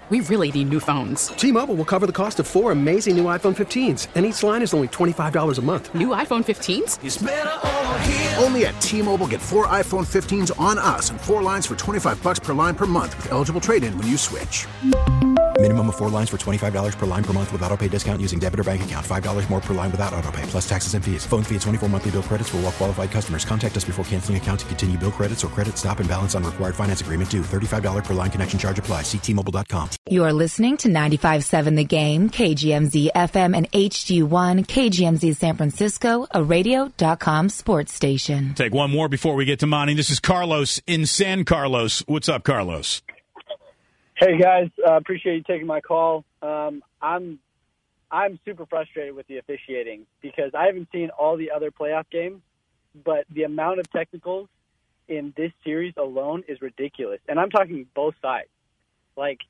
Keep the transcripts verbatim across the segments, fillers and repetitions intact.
We really need new phones. T-Mobile will cover the cost of four amazing new iPhone fifteens, and each line is only twenty-five dollars a month. New iPhone fifteens? It's better over here. Only at T-Mobile, get four iPhone fifteens on us and four lines for twenty-five dollars per line per month with eligible trade-in when you switch. Minimum of four lines for twenty-five dollars per line per month with autopay discount using debit or bank account. five dollars more per line without autopay, plus taxes and fees. Phone fee at twenty-four monthly bill credits for well-qualified customers. Contact us before canceling account to continue bill credits or credit stop and balance on required finance agreement due. thirty-five dollars per line connection charge applies. See T Mobile dot com. You are listening to ninety-five point seven The Game, K G M Z F M and H G one, K G M Z San Francisco, a radio dot com sports station. Take one more before we get to Monty. This is Carlos in San Carlos. What's up, Carlos? Hey guys, uh, appreciate you taking my call. Um, I'm I'm super frustrated with the officiating because I haven't seen all the other playoff games, but the amount of technicals in this series alone is ridiculous. And I'm talking both sides. Like,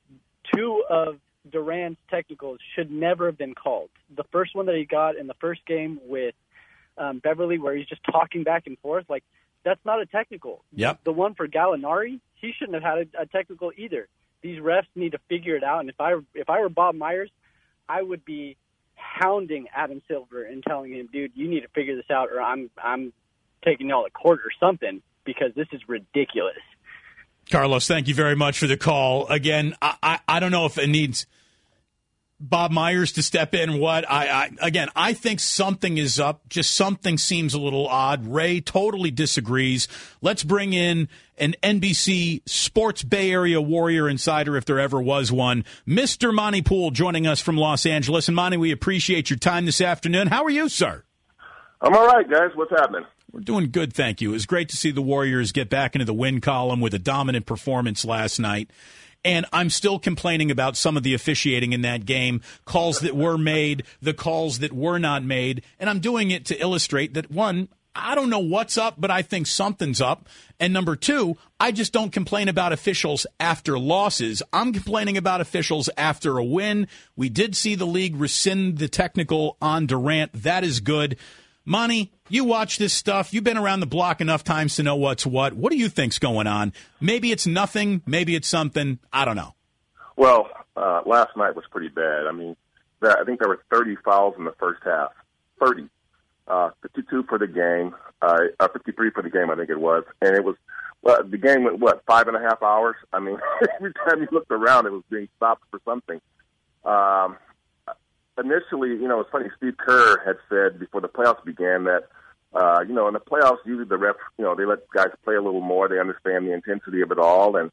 two of Durant's technicals should never have been called. The first one that he got in the first game with um, Beverly, where he's just talking back and forth, like, that's not a technical. Yep. The one for Gallinari, he shouldn't have had a, a technical either. These refs need to figure it out. And if I if I were Bob Myers, I would be hounding Adam Silver and telling him, dude, you need to figure this out, or I'm I'm taking y'all to court or something, because this is ridiculous. Carlos, thank you very much for the call. Again, I, I, I don't know if it needs Bob Myers to step in. What I, I again, I think something is up. Just something seems a little odd. Ray totally disagrees. Let's bring in an N B C Sports Bay Area Warrior insider, if there ever was one, Mister Monty Poole, joining us from Los Angeles. And Monty, we appreciate your time this afternoon. How are you, sir? I'm all right, guys. What's happening? We're doing good, thank you. It was great to see the Warriors get back into the win column with a dominant performance last night. And I'm still complaining about some of the officiating in that game, calls that were made, the calls that were not made. And I'm doing it to illustrate that, one, I don't know what's up, but I think something's up. And number two, I just don't complain about officials after losses. I'm complaining about officials after a win. We did see the league rescind the technical on Durant. That is good. Monty, you watch this stuff. You've been around the block enough times to know what's what. What do you think's going on? Maybe it's nothing. Maybe it's something. I don't know. Well, uh, last night was pretty bad. I mean, I think there were thirty fouls in the first half. thirty. Uh, fifty-two for the game. Uh, uh, fifty-three for the game, I think it was. And it was, well, the game went, what, five and a half hours? I mean, every time you looked around, it was being stopped for something. Um, initially, you know, it's funny, Steve Kerr had said before the playoffs began that, uh, you know, in the playoffs, usually the ref, you know, they let guys play a little more. They understand the intensity of it all. And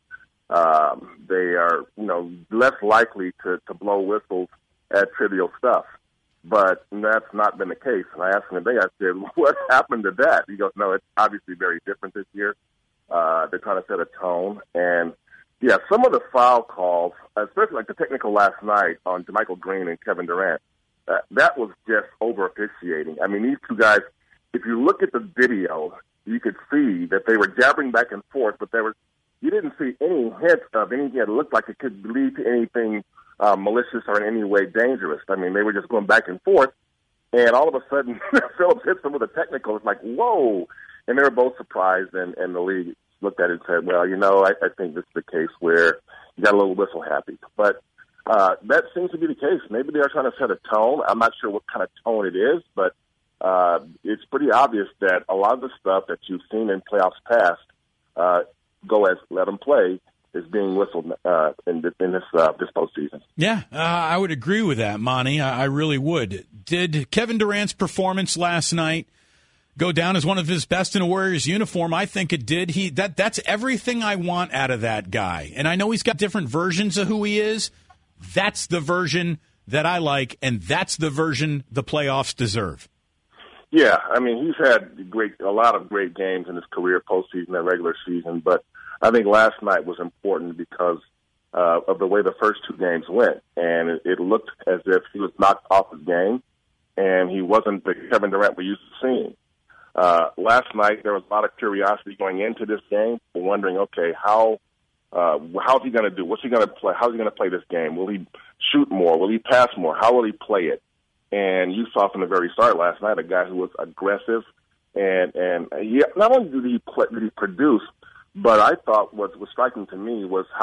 um, they are, you know, less likely to, to blow whistles at trivial stuff. But that's not been the case. And I asked him today, I said, what happened to that? He goes, no, it's obviously very different this year. Uh, they're trying to set a tone. And, yeah, some of the foul calls, especially like the technical last night on JaMychal Green and Kevin Durant, uh, that was just over-officiating. I mean, these two guys, if you look at the video, you could see that they were jabbering back and forth, but there was, you didn't see any hint of anything that looked like it could lead to anything uh, malicious or in any way dangerous. I mean, they were just going back and forth, and all of a sudden, Phillips hits them with a technical. It's like, whoa! And they were both surprised, and, and the league looked at it and said, well, you know, I, I think this is the case where you got a little whistle happy. But uh, that seems to be the case. Maybe they are trying to set a tone. I'm not sure what kind of tone it is, but uh, it's pretty obvious that a lot of the stuff that you've seen in playoffs past, uh, go as let them play, is being whistled uh, in, this, in this, uh, this postseason. Yeah, uh, I would agree with that, Monty. I, I really would. Did Kevin Durant's performance last night go down as one of his best in a Warriors uniform? I think it did. He that that's everything I want out of that guy. And I know he's got different versions of who he is. That's the version that I like, and that's the version the playoffs deserve. Yeah, I mean, he's had great a lot of great games in his career, postseason and regular season, but I think last night was important because uh, of the way the first two games went. And it, it looked as if he was knocked off his game, and he wasn't the Kevin Durant we used to seeing. Uh, last night, there was a lot of curiosity going into this game, wondering, okay, how uh, how's he going to do? What's he going to play? How's he going to play this game? Will he shoot more? Will he pass more? How will he play it? And you saw from the very start last night a guy who was aggressive, and and he, not only did he play, did he produce, but I thought what was striking to me was how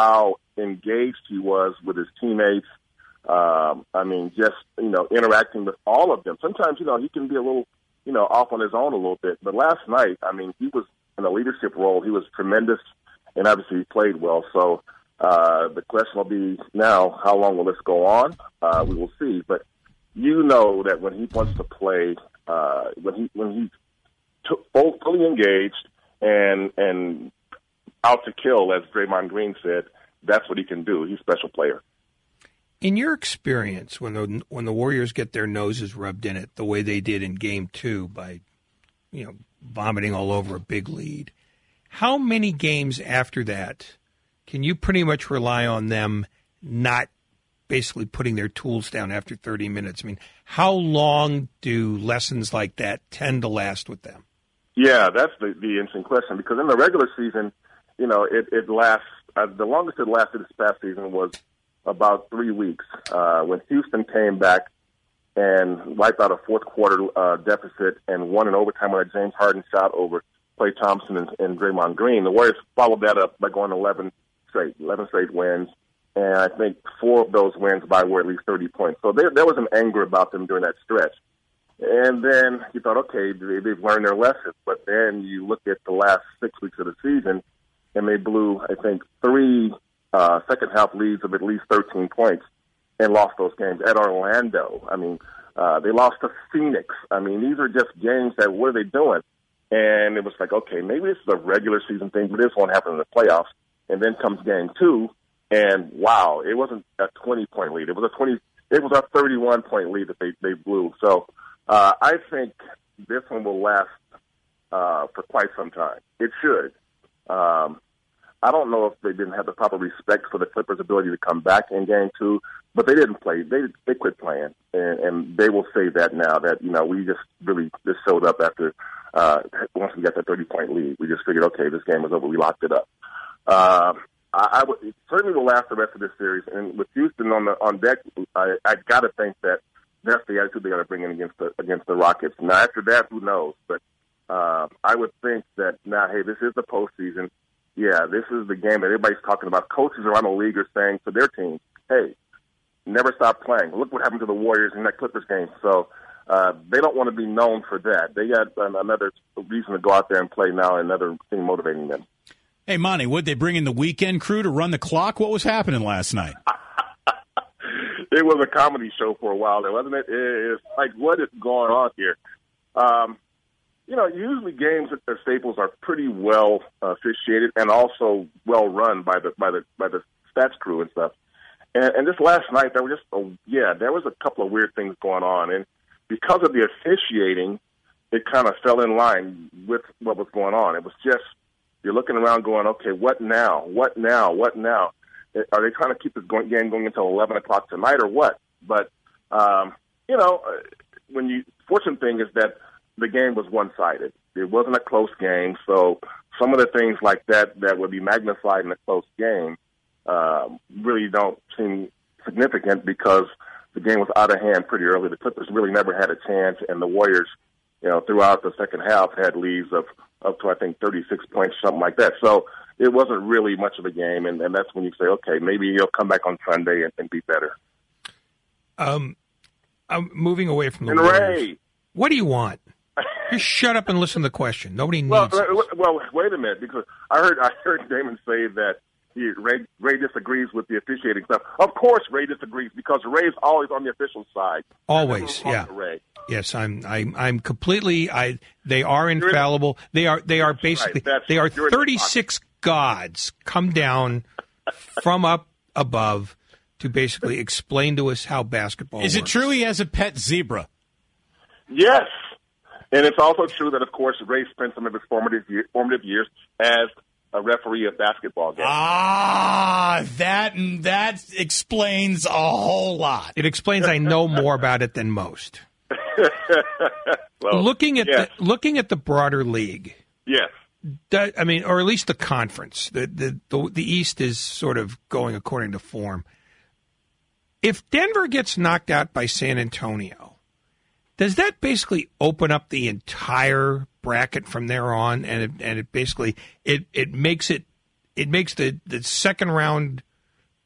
engaged he was with his teammates. Um, I mean, just, you know, interacting with all of them. Sometimes, you know, he can be a little, you know, off on his own a little bit. But last night, I mean, he was in a leadership role. He was tremendous, and obviously he played well. So uh, the question will be now, how long will this go on? Uh, we will see. But you know that when he wants to play, uh, when he when he's t- fully engaged and and out to kill, as Draymond Green said, that's what he can do. He's a special player. In your experience, when the when the Warriors get their noses rubbed in it the way they did in Game Two by, you know, vomiting all over a big lead, how many games after that can you pretty much rely on them not basically putting their tools down after thirty minutes? I mean, how long do lessons like that tend to last with them? Yeah, that's the, the interesting question, because in the regular season, you know, it, it lasts, uh, the longest it lasted this past season was about three weeks uh, when Houston came back and wiped out a fourth quarter uh, deficit and won in overtime with a James Harden shot over Klay Thompson and, and Draymond Green. The Warriors followed that up by going eleven straight, eleven straight wins, and I think four of those wins by were at least thirty points. So there, there was an anger about them during that stretch. And then you thought, okay, they, they've learned their lessons. But then you look at the last six weeks of the season, and they blew, I think, three Uh, second half leads of at least thirteen points and lost those games at Orlando. I mean, uh, they lost to Phoenix. I mean, these are just games that, what are they doing? And it was like, okay, maybe this is a regular season thing, but this won't happen in the playoffs. And then comes game two, and wow, it wasn't a twenty-point lead. It was a twenty. It was a thirty-one point lead that they, they blew. So uh, I think this one will last uh, for quite some time. It should. Um, I don't know if they didn't have the proper respect for the Clippers' ability to come back in game two, but they didn't play. They they quit playing, and, and they will say that now, that, you know, we just really just showed up after uh, once we got that thirty-point lead. We just figured, okay, this game is over. We locked it up. Uh, I, I would, it certainly will last the rest of this series, and with Houston on the on deck, I, I got to think that that's the attitude they got to bring in against the against the Rockets. Now, after that, who knows? But uh, I would think that now, hey, this is the postseason. Yeah, this is the game that everybody's talking about. Coaches around the league are saying to their teams, hey, never stop playing. Look what happened to the Warriors in that Clippers game. So uh, they don't want to be known for that. They got another reason to go out there and play now, another thing motivating them. Hey, Monty, would they bring in the weekend crew to run the clock? What was happening last night? It was a comedy show for a while there, wasn't it? It's like, what is going on here? Um You know, usually games at the Staples are pretty well uh, officiated and also well run by the by the by the stats crew and stuff. And, and this last night, there were just oh, yeah, there was a couple of weird things going on, and because of the officiating, it kind of fell in line with what was going on. It was just, you're looking around, going, okay, what now? What now? What now? Are they trying to keep this going, game going until eleven o'clock tonight, or what? But um, you know, when you fortunate thing is that the game was one-sided. It wasn't a close game, so some of the things like that that would be magnified in a close game uh, really don't seem significant because the game was out of hand pretty early. The Clippers really never had a chance, and the Warriors, you know, throughout the second half had leads of up to, I think, thirty-six points, something like that. So it wasn't really much of a game, and, and that's when you say, okay, maybe he'll come back on Sunday and, and be better. Um, I'm moving away from the and Warriors. Ray. What do you want? Just shut up and listen to the question. Nobody needs well, it. Well, wait a minute, because I heard I heard Damon say that he, Ray, Ray disagrees with the officiating stuff. Of course, Ray disagrees because Ray's always on the official side. Always, yeah. Ray. Yes, I'm. I'm. I'm completely. I. They are infallible. They are. They are basically. Right. They are thirty-six gods come down from up above to basically explain to us how basketball Is works. it true he has a pet zebra? Yes. And it's also true that, of course, Ray spent some of his formative, year, formative years as a referee of basketball games. Ah, that that explains a whole lot. It explains I know more about it than most. well, looking at yes. the looking at the broader league, yes, that, I mean, or at least the conference. The, the the the East is sort of going according to form. If Denver gets knocked out by San Antonio, does that basically open up the entire bracket from there on, and it, and it basically it, it makes it it makes the, the second round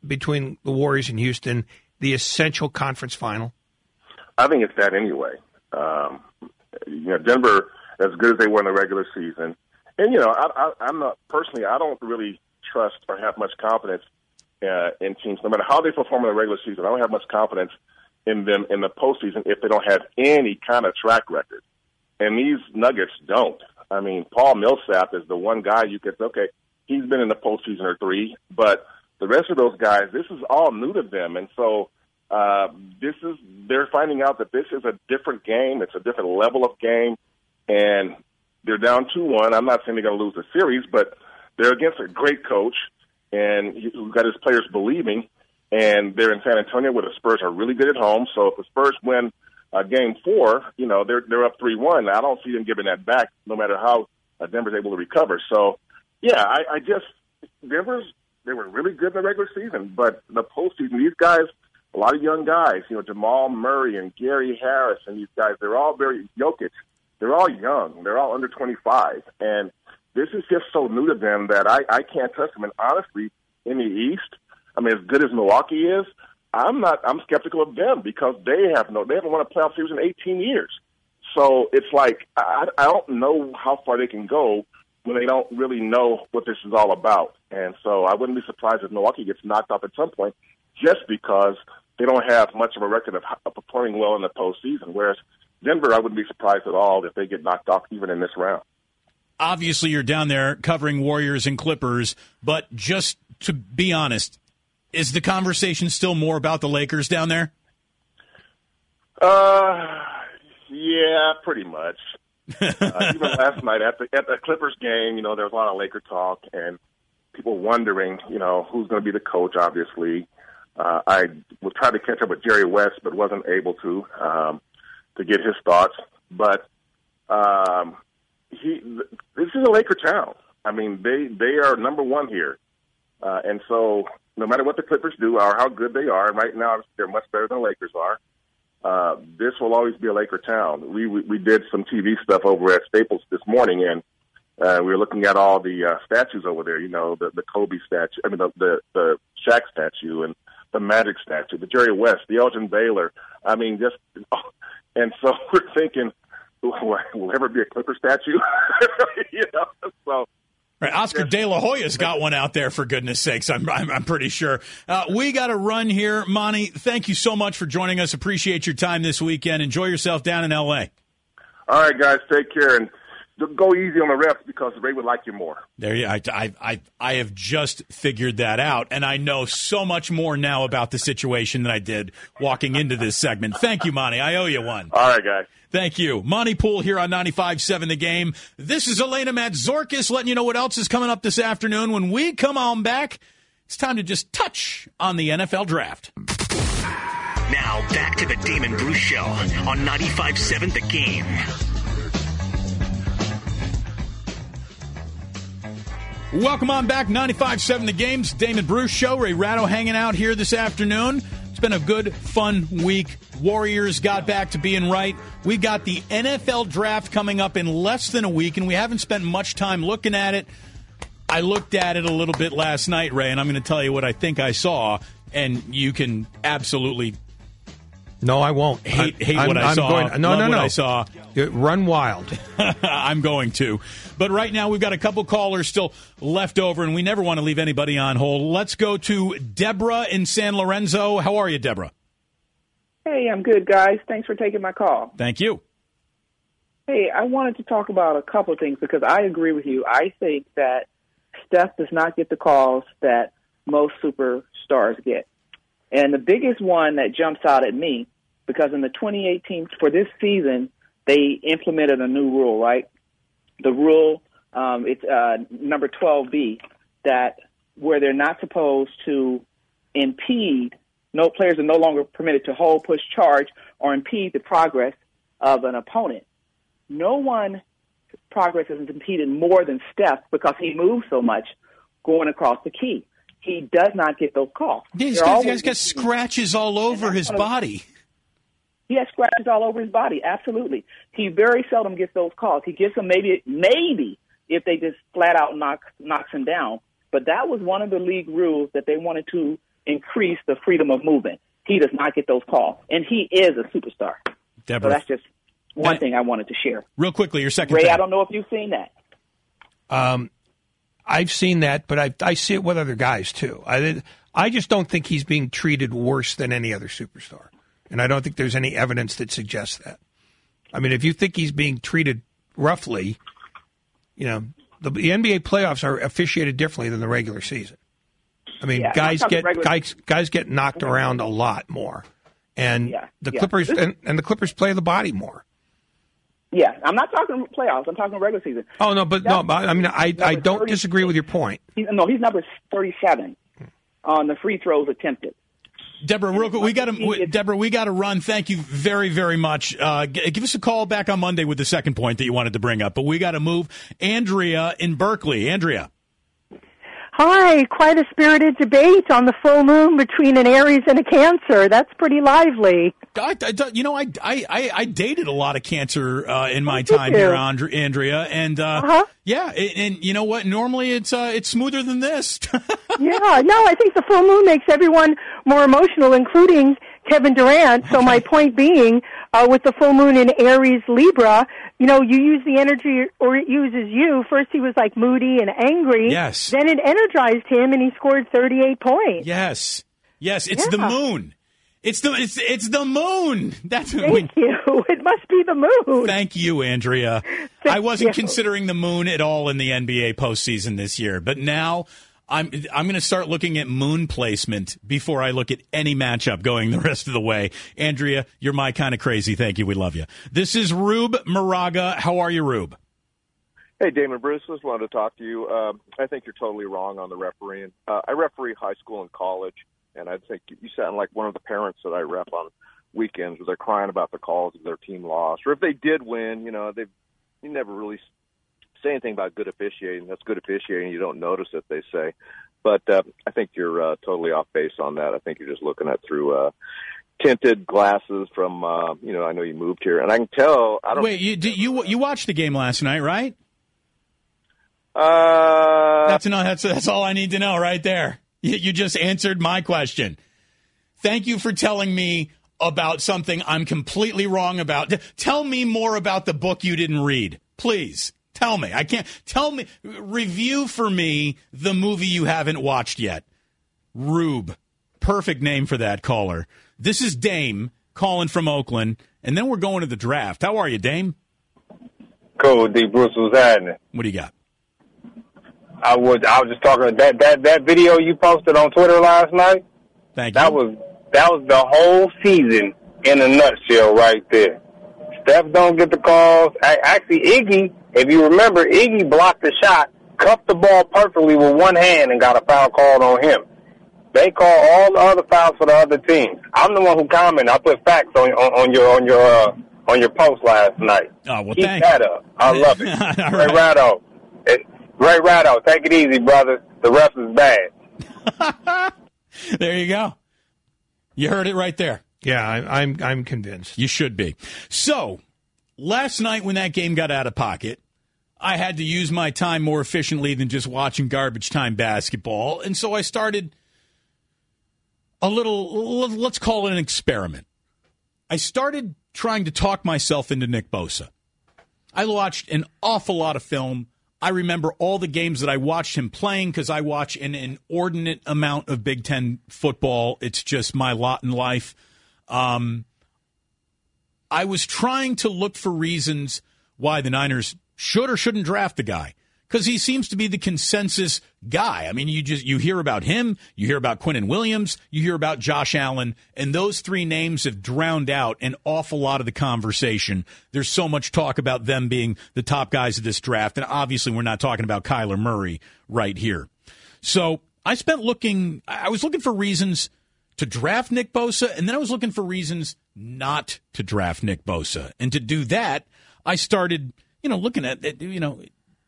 between the Warriors and Houston the essential conference final? I think it's that anyway. Um, you know, Denver, as good as they were in the regular season, and you know, I, I, I'm not personally. I don't really trust or have much confidence uh, in teams, no matter how they perform in the regular season. I don't have much confidence in them in the postseason if they don't have any kind of track record. And these Nuggets don't. I mean, Paul Millsap is the one guy you could say, okay, he's been in the postseason or three, but the rest of those guys, this is all new to them, and so. Uh, this is, they're finding out that this is a different game. It's a different level of game, and they're down two one. I'm not saying they're going to lose the series, but they're against a great coach, and who got his players believing, and they're in San Antonio where the Spurs are really good at home. So if the Spurs win uh, game four, you know, they're, they're up three one. I don't see them giving that back no matter how uh, Denver's able to recover. So, yeah, I, I just, Denver's, they were really good in the regular season, but the postseason, these guys, a lot of young guys, you know, Jamal Murray and Gary Harris and these guys, they're all very, Jokic, they're all young. They're all under twenty-five. And this is just so new to them that I, I can't trust them. And honestly, in the East, I mean, as good as Milwaukee is, I'm not, I'm skeptical of them because they have no, they haven't won a playoff series in eighteen years. So it's like, I, I don't know how far they can go when they don't really know what this is all about. And so I wouldn't be surprised if Milwaukee gets knocked off at some point just because they don't have much of a record of, of performing well in the postseason, whereas Denver, I wouldn't be surprised at all if they get knocked off even in this round. Obviously, you're down there covering Warriors and Clippers, but just to be honest, is the conversation still more about the Lakers down there? Uh, yeah, pretty much. uh, even last night at the at the Clippers game, you know, there was a lot of Laker talk and people wondering, you know, who's going to be the coach, obviously. Uh, I was trying to catch up with Jerry West, but wasn't able to um, to get his thoughts. But um, he, this is a Laker town. I mean, they they are number one here, uh, and so no matter what the Clippers do or how good they are, right now they're much better than the Lakers are. Uh, this will always be a Laker town. We, we we did some T V stuff over at Staples this morning, and uh, we were looking at all the uh, statues over there. You know, the the Kobe statue. I mean, the the, the Shaq statue and the Magic statue, the Jerry West, the Elgin Baylor. I mean, just, and so we're thinking, will, will ever be a Clipper statue? you know, so. Right, Oscar De La Hoya's got one out there, for goodness sakes, I'm I'm, I'm pretty sure. Uh, we got to run here. Monty, thank you so much for joining us. Appreciate your time this weekend. Enjoy yourself down in L A. All right, guys, take care. And go easy on the refs because Ray would like you more. There you, I, I, I, I have just figured that out, and I know so much more now about the situation than I did walking into this segment. Thank you, Monty. I owe you one. All right, guys. Thank you. Monty Poole here on ninety-five seven The Game. This is Elena Matzorkis letting you know what else is coming up this afternoon. When we come on back, it's time to just touch on the N F L Draft. Now, back to the Damon Bruce Show on ninety-five seven The Game. Welcome on back, ninety-five seven The Game's Damon Bruce Show. Ray Ratto hanging out here this afternoon. It's been a good, fun week. Warriors got back to being right. We got the N F L Draft coming up in less than a week, and we haven't spent much time looking at it. I looked at it a little bit last night, Ray, and I'm going to tell you what I think I saw, and you can absolutely No, I won't. hate, hate I'm, what I I'm saw. Going, no, love no, what no. I saw. Run wild. I'm going to. But right now we've got a couple callers still left over, and we never want to leave anybody on hold. Let's go to Deborah in San Lorenzo. How are you, Deborah? Hey, I'm good, guys. Thanks for taking my call. Thank you. Hey, I wanted to talk about a couple of things because I agree with you. I think that Steph does not get the calls that most superstars get. And the biggest one that jumps out at me, because in the twenty eighteen, for this season, they implemented a new rule, right? The rule, um, it's uh, number twelve B, that where they're not supposed to impede, no players are no longer permitted to hold, push, charge, or impede the progress of an opponent. No one progress is impeded more than Steph because he moves so much going across the key. He does not get those calls. This guy's, guy's got scratches all over his body. He has scratches all over his body, absolutely. He very seldom gets those calls. He gets them maybe maybe if they just flat out knock knocks him down. But that was one of the league rules that they wanted to increase the freedom of movement. He does not get those calls, and he is a superstar. Deborah. So that's just one thing I wanted to share. Real quickly, your second Ray, thing. I don't know if you've seen that. Um, I've seen that, but I I see it with other guys too. I I just don't think he's being treated worse than any other superstar, and I don't think there's any evidence that suggests that. I mean, if you think he's being treated roughly, you know, the, the N B A playoffs are officiated differently than the regular season. I mean, Yeah, guys I'm talking get regular- guys guys get knocked around a lot more, and Yeah, the yeah. Clippers This- and, and the Clippers play the body more. Yeah, I'm not talking playoffs. I'm talking regular season. Oh no, but no, but, I mean, I I Number don't thirty disagree with your point. He's, no, he's number thirty-seven on the free throws attempted. Deborah, real quick, we got to Deborah, we got to run. Thank you very, very much. Uh, g- give us a call back on Monday with the second point that you wanted to bring up, but we got to move. Andrea in Berkeley. Andrea. Hi, quite a spirited debate on the full moon between an Aries and a Cancer. That's pretty lively. I, I, you know, I, I, I dated a lot of Cancer uh, in my Oh, did time you? here, Andre, Andrea, and uh, Uh-huh. yeah, and, and you know what? Normally, it's uh, it's smoother than this. Yeah, no, I think the full moon makes everyone more emotional, including Kevin Durant. So my point being, uh, with the full moon in Aries Libra, you know, you use the energy or it uses you. First he was like moody and angry. Yes. Then it energized him and he scored thirty-eight points. Yes, yes, it's Yeah. the moon. It's the it's it's the moon. That's Thank we, you. It must be the moon. Thank you, Andrea. I wasn't considering the moon at all in the N B A postseason this year, but now I'm I'm going to start looking at moon placement before I look at any matchup going the rest of the way. Andrea, you're my kind of crazy. Thank you. We love you. This is Rube Moraga. How are you, Rube? Hey, Damon Bruce, just wanted to talk to you. Uh, I think you're totally wrong on the refereeing. Uh, I referee high school and college, and I think you sound like one of the parents that I rep on weekends where they're crying about the calls if their team lost. Or if they did win, you know, they've you never really say anything about good officiating. That's good officiating. You don't notice it, they say. But uh, I think you're uh, totally off base on that. I think you're just looking at through uh, tinted glasses from, uh, you know, I know you moved here. And I can tell. I don't Wait, you did, you you watched the game last night, right? Uh, that's enough. That's that's all I need to know right there. You, you just answered my question. Thank you for telling me about something I'm completely wrong about. Tell me more about the book you didn't read, please. Tell me. I can't. Tell me. Review for me the movie you haven't watched yet. Rube. Perfect name for that caller. This is Dame calling from Oakland, and then we're going to the draft. How are you, Dame? Cool, D. Bruce. What's happening? What do you got? I was I was just talking that that that video you posted on Twitter last night. Thank you. That was that was the whole season in a nutshell, right there. Steph don't get the calls. I, actually, Iggy, if you remember, Iggy blocked the shot, cuffed the ball perfectly with one hand, and got a foul called on him. They call all the other fouls for the other teams. I'm the one who commented. I put facts on on, on your on your uh, on your post last night. Oh well, keep thank that you. up. I love it. All Ray right. Ratto. It, Ray Ratto, take it easy, brother. The ref is bad. There you go. You heard it right there. Yeah, I, I'm I'm convinced. You should be. So, last night when that game got out of pocket, I had to use my time more efficiently than just watching garbage time basketball, and so I started a little, let's call it an experiment. I started trying to talk myself into Nick Bosa. I watched an awful lot of film. I remember all the games that I watched him playing because I watch an inordinate amount of Big Ten football. It's just my lot in life. Um, I was trying to look for reasons why the Niners should or shouldn't draft the guy because he seems to be the consensus guy. I mean, you just you hear about him, you hear about Quinnen Williams, you hear about Josh Allen, and those three names have drowned out an awful lot of the conversation. There's so much talk about them being the top guys of this draft, and obviously we're not talking about Kyler Murray right here. So I spent looking, I was looking for reasons to draft Nick Bosa, and then I was looking for reasons not to draft Nick Bosa. And to do that, I started, you know, looking at, you know,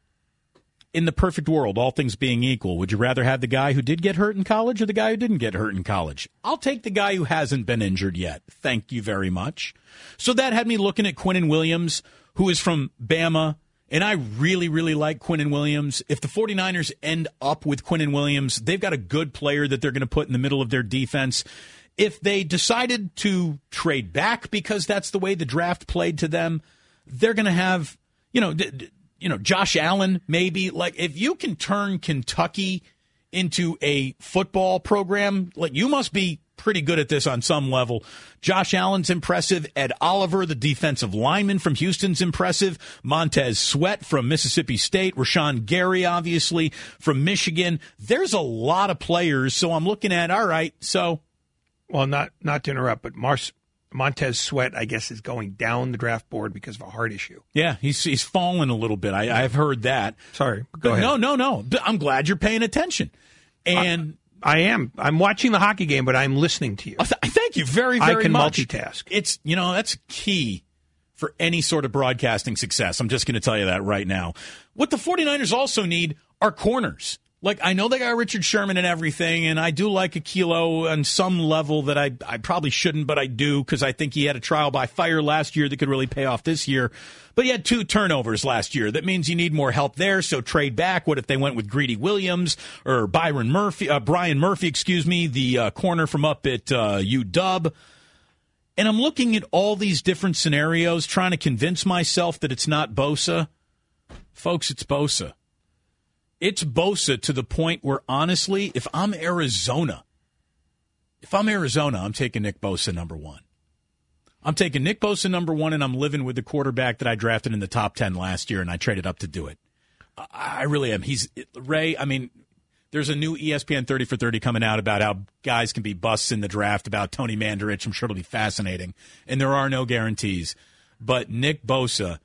in the perfect world, all things being equal, would you rather have the guy who did get hurt in college or the guy who didn't get hurt in college? I'll take the guy who hasn't been injured yet. Thank you very much. So that had me looking at Quinnen Williams, who is from Bama, And I really, really like Quinnen Williams. If the 49ers end up with Quinnen Williams, they've got a good player that they're going to put in the middle of their defense. If they decided to trade back because that's the way the draft played to them, they're going to have, you know, d- d- you know, Josh Allen maybe. Like, if you can turn Kentucky into a football program, like, you must be pretty good at this on some level. Josh Allen's impressive. Ed Oliver, the defensive lineman from Houston's impressive. Montez Sweat from Mississippi State. Rashawn Gary, obviously, from Michigan. There's a lot of players, so I'm looking at, all right, so. Well, not not to interrupt, but Mars, Montez Sweat, I guess, is going down the draft board because of a heart issue. Yeah, he's he's fallen a little bit. I, I've heard that. Sorry, go ahead. No, no, no. I'm glad you're paying attention. And I, I am. I'm watching the hockey game, but I'm listening to you. Uh, th- thank you very, very much. I can much. multitask. It's, you know, that's key for any sort of broadcasting success. I'm just going to tell you that right now. What the 49ers also need are corners. Like, I know they got Richard Sherman and everything, and I do like Akilo on some level that I, I probably shouldn't, but I do, because I think he had a trial by fire last year that could really pay off this year. But he had two turnovers last year. That means you need more help there, so trade back. What if they went with Greedy Williams or Byron Murphy, uh, Brian Murphy, excuse me, the uh, corner from up at uh, U W? And I'm looking at all these different scenarios, trying to convince myself that it's not Bosa. Folks, it's Bosa. It's Bosa to the point where, honestly, if I'm Arizona, if I'm Arizona, I'm taking Nick Bosa number one. I'm taking Nick Bosa number one, and I'm living with the quarterback that I drafted in the top ten last year, and I traded up to do it. I, I really am. He's Ray, I mean, there's a new E S P N thirty for thirty coming out about how guys can be busts in the draft, about Tony Mandarich. I'm sure it'll be fascinating. And there are no guarantees. But Nick Bosa,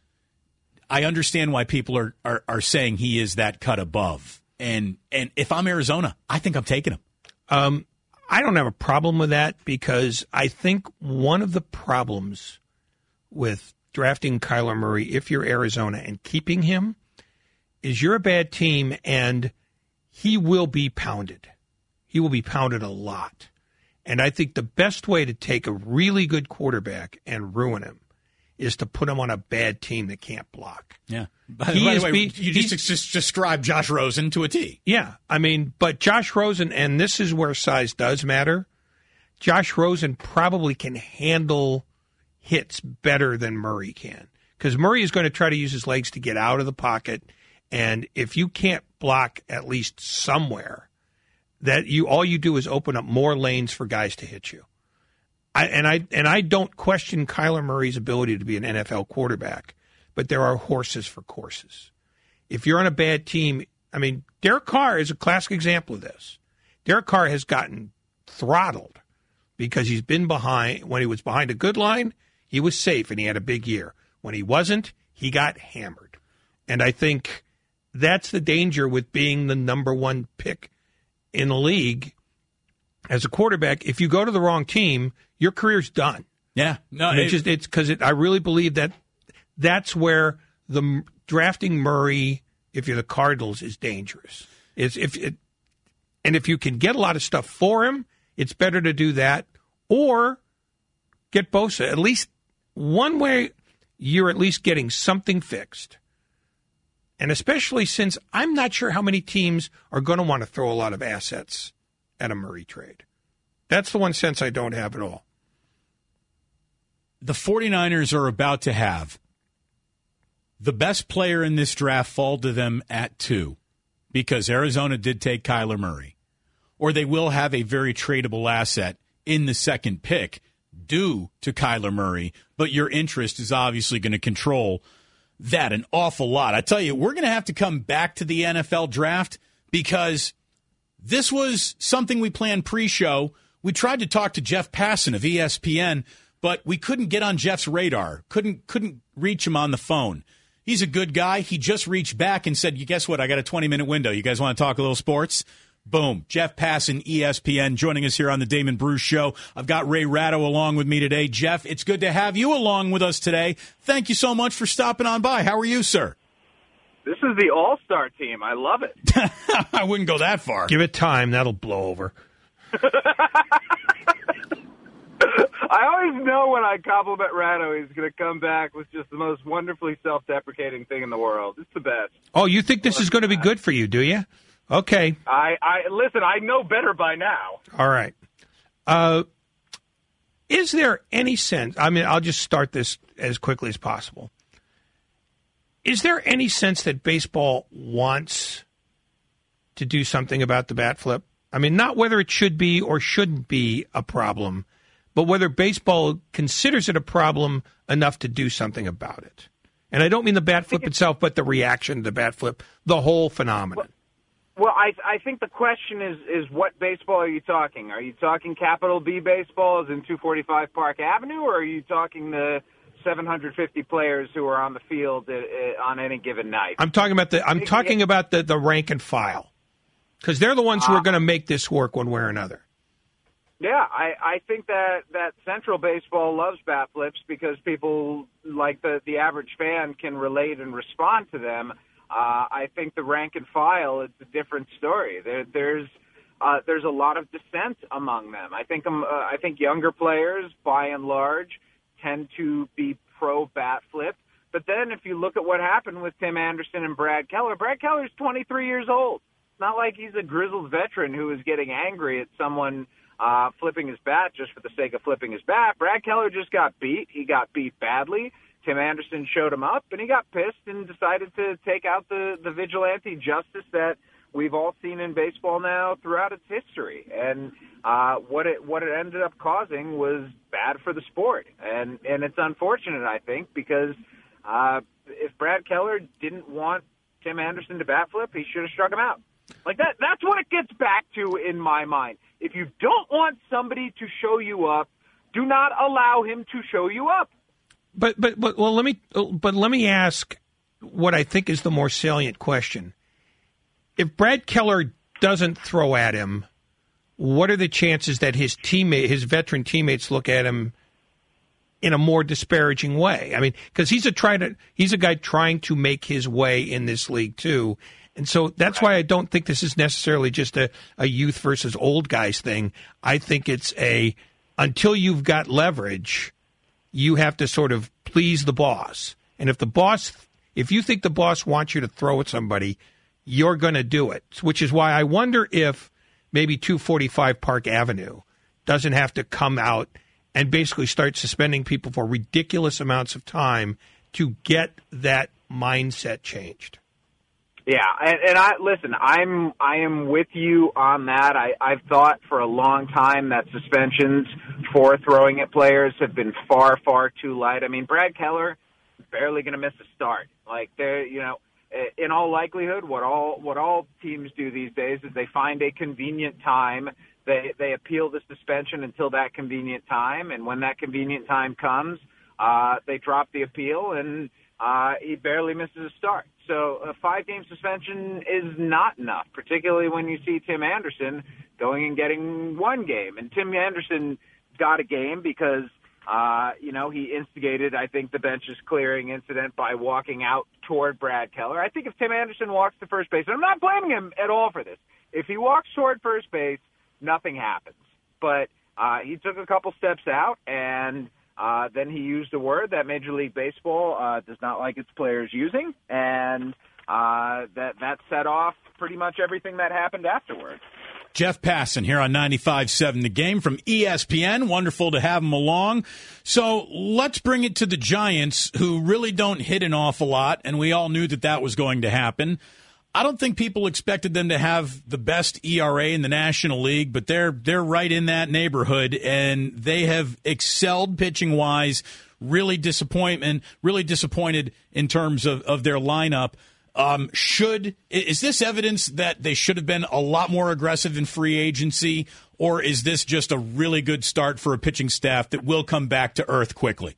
I understand why people are, are, are saying he is that cut above. And and if I'm Arizona, I think I'm taking him. Um, I don't have a problem with that, because I think one of the problems with drafting Kyler Murray, if you're Arizona, and keeping him, is you're a bad team, and he will be pounded. He will be pounded a lot. And I think the best way to take a really good quarterback and ruin him is to put him on a bad team that can't block. Yeah. By, He by is the way, be- you just, just described Josh Rosen to a T. Yeah, I mean, but Josh Rosen, and this is where size does matter, Josh Rosen probably can handle hits better than Murray can, because Murray is going to try to use his legs to get out of the pocket, and if you can't block at least somewhere, that you all you do is open up more lanes for guys to hit you. I, and I and I don't question Kyler Murray's ability to be an N F L quarterback, but there are horses for courses. If you're on a bad team, I mean, Derek Carr is a classic example of this. Derek Carr has gotten throttled because he's been behind. When he was behind a good line, he was safe and he had a big year. When he wasn't, he got hammered. And I think that's the danger with being the number one pick in the league as a quarterback. If you go to the wrong team, your career's done. Yeah, no, and it, it's just it's because it, I really believe that that's where the drafting Murray, if you're the Cardinals, is dangerous. Is if it, and if you can get a lot of stuff for him, it's better to do that, or get Bosa. At least one way, you're at least getting something fixed. And especially since I'm not sure how many teams are going to want to throw a lot of assets at a Murray trade. That's the one sense I don't have at all. The 49ers are about to have the best player in this draft fall to them at two, because Arizona did take Kyler Murray. Or they will have a very tradable asset in the second pick due to Kyler Murray, but your interest is obviously going to control that an awful lot. I tell you, we're going to have to come back to the N F L draft, because this was something we planned pre-show. We tried to talk to Jeff Passan of E S P N, but we couldn't get on Jeff's radar. Couldn't couldn't reach him on the phone. He's a good guy. He just reached back and said, "You guess what? I got a twenty-minute window. You guys want to talk a little sports?" Boom. Jeff Passan, E S P N, joining us here on the Damon Bruce Show. I've got Ray Ratto along with me today. Jeff, it's good to have you along with us today. Thank you so much for stopping on by. How are you, sir? This is the all-star team. I love it. I wouldn't go that far. Give it time. That'll blow over. I always know when I compliment Rado, he's going to come back with just the most wonderfully self-deprecating thing in the world. It's the best. Oh, you think this is going to be good for you, do you? Okay. I, I listen, I know better by now. All right. Uh, is there any sense, I mean, I'll just start this as quickly as possible. Is there any sense that baseball wants to do something about the bat flip? I mean, not whether it should be or shouldn't be a problem, but whether baseball considers it a problem enough to do something about it. And I don't mean the bat flip itself, but the reaction to the bat flip, the whole phenomenon. Well, I I think the question is is what baseball are you talking? Are you talking capital B baseball as in two forty-five Park Avenue, or are you talking the seven hundred fifty players who are on the field uh, uh, on any given night? I'm talking about the I'm talking about the, the rank and file, because they're the ones who are going to make this work one way or another. Yeah, I, I think that, that Central Baseball loves bat flips because people, like the, the average fan, can relate and respond to them. Uh, I think the rank and file, it's a different story. There, there's uh, there's a lot of dissent among them. I think um, uh, I think younger players, by and large, tend to be pro bat flip. But then if you look at what happened with Tim Anderson and Brad Keller, Brad Keller's twenty-three years old. It's not like he's a grizzled veteran who is getting angry at someone uh, flipping his bat just for the sake of flipping his bat. Brad Keller just got beat. He got beat badly. Tim Anderson showed him up, and he got pissed and decided to take out the, the vigilante justice that we've all seen in baseball now throughout its history. And uh, what it what it ended up causing was bad for the sport. And, and it's unfortunate, I think, because uh, if Brad Keller didn't want Tim Anderson to bat flip, he should have struck him out. Like that. That's what it gets back to in my mind. If you don't want somebody to show you up, do not allow him to show you up. But but but well, let me but let me ask what I think is the more salient question. If Brad Keller doesn't throw at him, what are the chances that his teammate, his veteran teammates, look at him in a more disparaging way? I mean, because he's a try to he's a guy trying to make his way in this league too. And so that's why I don't think this is necessarily just a, a youth versus old guys thing. I think it's a, until you've got leverage, you have to sort of please the boss. And if the boss, if you think the boss wants you to throw at somebody, you're going to do it. Which is why I wonder if maybe two forty-five Park Avenue doesn't have to come out and basically start suspending people for ridiculous amounts of time to get that mindset changed. Yeah, and, and I listen. I'm I am with you on that. I, I've thought for a long time that suspensions for throwing at players have been far, far too light. I mean, Brad Keller is barely going to miss a start. Like, they're, you know, in all likelihood, what all what all teams do these days is they find a convenient time. They they appeal the suspension until that convenient time, and when that convenient time comes, uh, they drop the appeal, and uh, he barely misses a start. So a five-game suspension is not enough, particularly when you see Tim Anderson going and getting one game. And Tim Anderson got a game because, uh, you know, he instigated, I think, the bench's clearing incident by walking out toward Brad Keller. I think if Tim Anderson walks to first base, and I'm not blaming him at all for this, if he walks toward first base, nothing happens. But uh, he took a couple steps out, and Uh, then he used a word that Major League Baseball uh, does not like its players using, and uh, that that set off pretty much everything that happened afterwards. Jeff Passan here on ninety-five seven The Game from E S P N. Wonderful to have him along. So let's bring it to the Giants, who really don't hit an awful lot, and we all knew that that was going to happen. I don't think people expected them to have the best E R A in the National League, but they're they're right in that neighborhood, and they have excelled pitching-wise. Really disappointment, really disappointed in terms of, of their lineup. Um, should is this evidence that they should have been a lot more aggressive in free agency, or is this just a really good start for a pitching staff that will come back to earth quickly?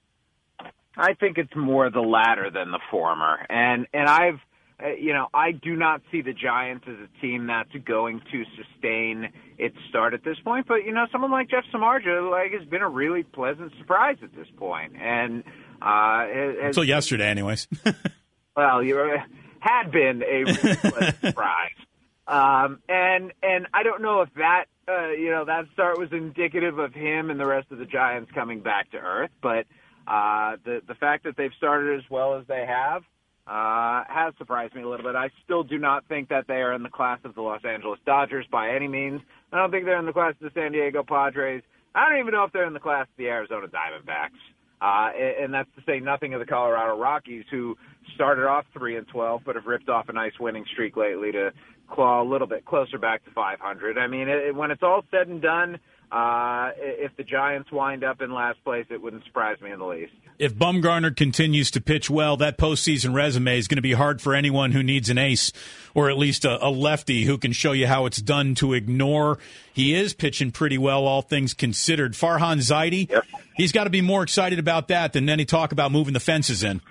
I think it's more the latter than the former, and and I've. Uh, you know, I do not see the Giants as a team that's going to sustain its start at this point. But, you know, someone like Jeff Samardzija, like, has been a really pleasant surprise at this point. And, uh, has, until yesterday, anyways. well, you had been a really pleasant surprise. Um, and, and I don't know if that uh, you know, that start was indicative of him and the rest of the Giants coming back to earth. But uh, the the fact that they've started as well as they have uh, has surprised me a little bit. I still do not think that they are in the class of the Los Angeles Dodgers by any means. I don't think they're in the class of the San Diego Padres. I don't even know if they're in the class of the Arizona Diamondbacks. Uh, and, and that's to say nothing of the Colorado Rockies, who started off three and twelve, but have ripped off a nice winning streak lately to claw a little bit closer back to five hundred. I mean, it, when it's all said and done, uh, if the Giants wind up in last place, it wouldn't surprise me in the least. If Bumgarner continues to pitch well, that postseason resume is going to be hard for anyone who needs an ace, or at least a, a lefty who can show you how it's done, to ignore. He is pitching pretty well, all things considered. Farhan Zaidi, yep. He's got to be more excited about that than any talk about moving the fences in.